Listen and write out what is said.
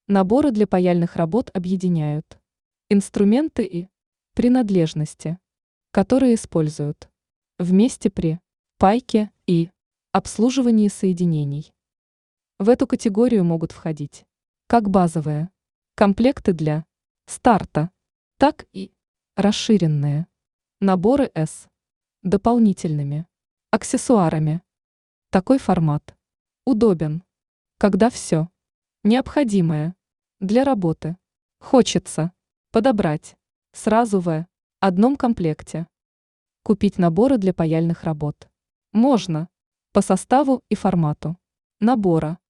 Наборы для паяльных работ объединяют инструменты и принадлежности, которые используют вместе при пайке и обслуживании соединений. В эту категорию могут входить как базовые комплекты для старта, так и расширенные наборы с дополнительными аксессуарами. Такой формат удобен, когда все необходимое для работы хочется подобрать сразу в одном комплекте. Купить наборы для паяльных работ можно по составу и формату набора.